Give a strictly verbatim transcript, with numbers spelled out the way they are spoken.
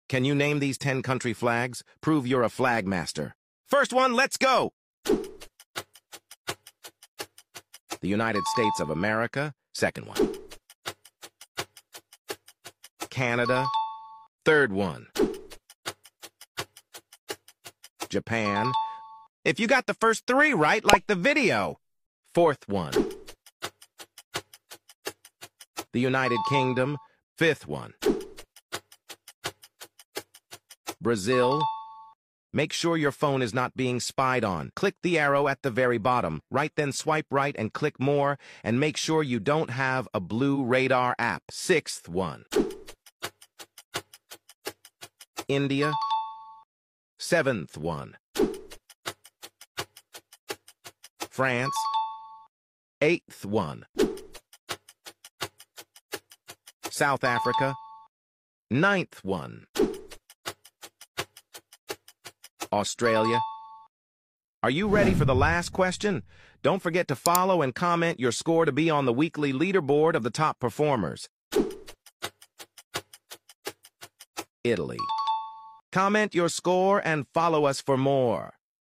Can you name these ten country flags? Prove you're a flag master. First one, let's go! The United States of America, second one. Canada, third one. Japan. If you got the first three right, like the video. Fourth one. The United Kingdom, fifth one. Brazil. Make sure your phone is not being spied on. Click the arrow at the very bottom. Right, then swipe right and click more, and make sure you don't have a blue radar app. Sixth one. India. Seventh one. France. Eighth one. South Africa. Ninth one. Australia. Are you ready for the last question? Don't forget to follow and comment your score to be on the weekly leaderboard of the top performers. Italy. Comment your score and follow us for more.